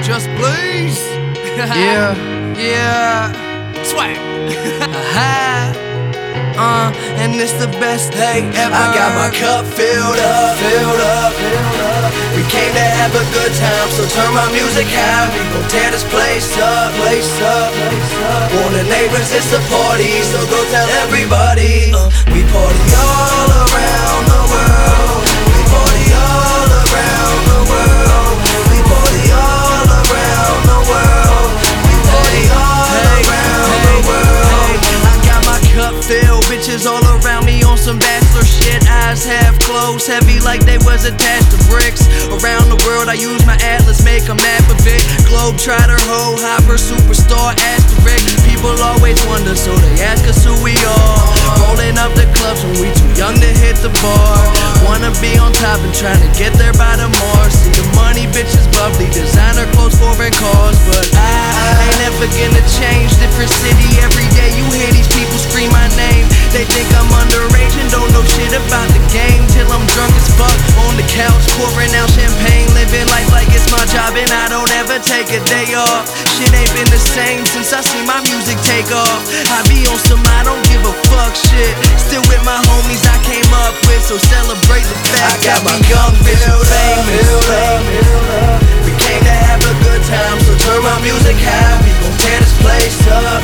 Just please. Yeah. Swag. And it's the best day ever. I got my cup filled up. We came to have a good time, so turn my music high. We gon' tear this place up. Warn the neighbors, it's a party, so go tell everybody. We party all around the world. We party all around the world. We party all around the world. We party all around the world. I got my cup filled, bitches all around me on some bachelor shit. Eyes half closed, heavy like they was attached to bricks. Around the world I use my atlas, make a map of it. Globetrotter, hoe hopper, superstar, asterisk. People always wonder, so they ask us who we are. Rolling up the clubs when we too young to hit the bar. Wanna be on top and trying to get there by tomorrow. See the money, bitches bubbly, designer clothes, foreign cars. But I ain't never gonna change. Different city every day, you hear these people scream my name. They think I'm underage and don't know shit about the game. Till I'm drunk as fuck on the couch, pouring out champagne. Living life like it's my job and I don't ever take a day off. Shit ain't been the same since I seen my music take off. I be on some I don't give a fuck shit. Still with my homies I came up with, so celebrate the fact I got my we cup young, bitch, and filled famous. up. We came to have a good time, so turn my music high. We gon' tear this place up.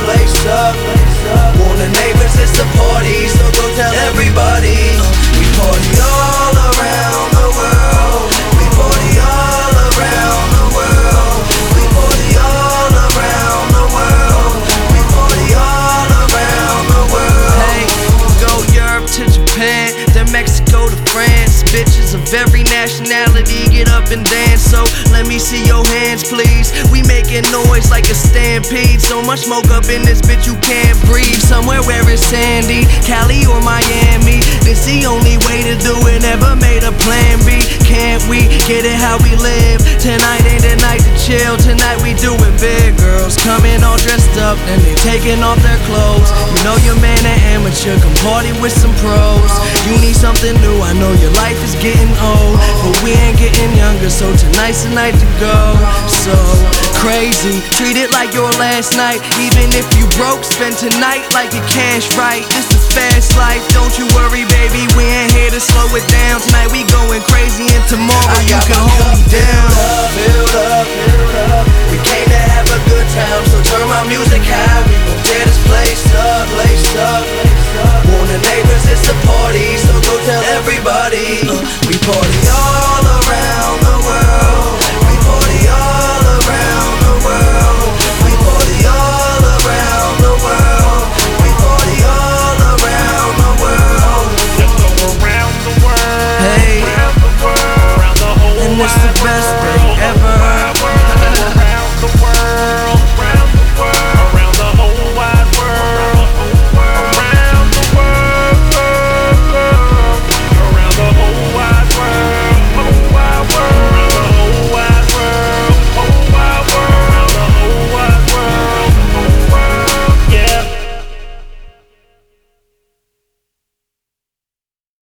Warn the neighbors, it's a party, so go tell everybody. We party all around the world. We party all around the world. We party all around the world. We party all around the world. Hey, go Europe to Japan, then Mexico to France. Bitches of every nationality get up and dance, so let me see your hands please. We making noise like a stampede. So much smoke up in this bitch you can't breathe. Somewhere where it's sandy, Cali or Miami. This the only way to do it, never made a plan B. Can't we get it how we live? Tonight ain't the night to chill, tonight we doing big. Girls coming all dressed up, then they taking off their clothes. You know your man an amateur, come party with some pros. You need something new, I know your life is getting old, but we ain't getting younger, so tonight's the night to go. So crazy, treat it like your last night. Even if you broke, spend tonight like your cash right. This is fast life, don't you worry baby, we ain't here to slow it down. Tonight we going crazy and tomorrow you can hold me down. Filled up. We came to have a good time, so turn my music high. We gon' tear this place up. Warn the neighbors, it's a party, so go tell everybody. We party all